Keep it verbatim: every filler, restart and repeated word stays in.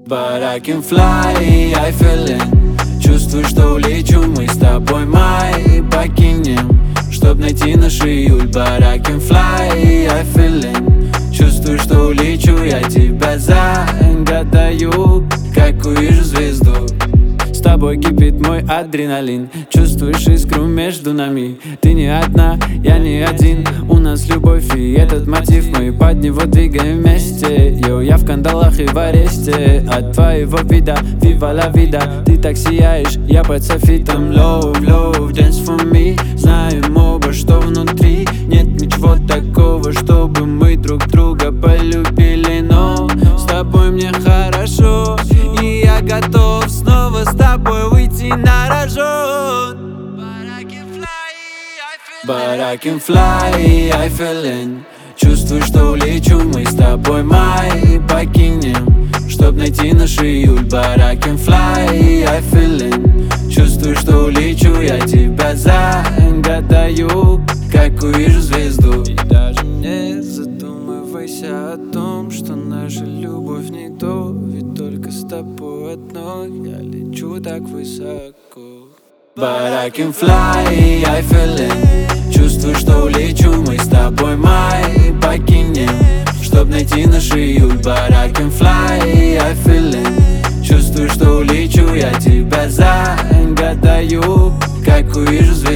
But I can fly, I feeling. Чувствую, что улечу, мы с тобой май покинем, чтоб найти наш июль. But I can fly, I feeling. Чувствую, что улечу, я тебя загадаю, как увижу звезду. С тобой кипит мой адреналин. Чувствуешь искру между нами. Ты не одна, я не один. У нас любовь и этот мотив, мы под него двигаем вместе. Йоу, я в кандалах и в аресте от твоего вида, viva la vida. Ты так сияешь, я под софитом. Love, love, dance for me. Знаем оба, что внутри нет ничего такого, чтобы мы друг друга полюбили. Но с тобой мне хорошо, и я готов снова с тобой выйти на рожон. But I can fly, I feeling. Чувствую, что улечу, мы с тобой май покинем, чтоб найти наш июль. But I can fly, I feeling. Чувствую, что улечу, я тебя загадаю, как увижу звезду. И даже не задумывайся о том, что наша любовь не то, ведь только с тобой одной я лечу так высоко. But I can fly, I feeling. Чувствую, что улечу, мы с тобой май покинем, чтоб найти наш июль. But I can fly, I feeling. Чувствую, что улечу, я тебя загадаю, как увижу звезду.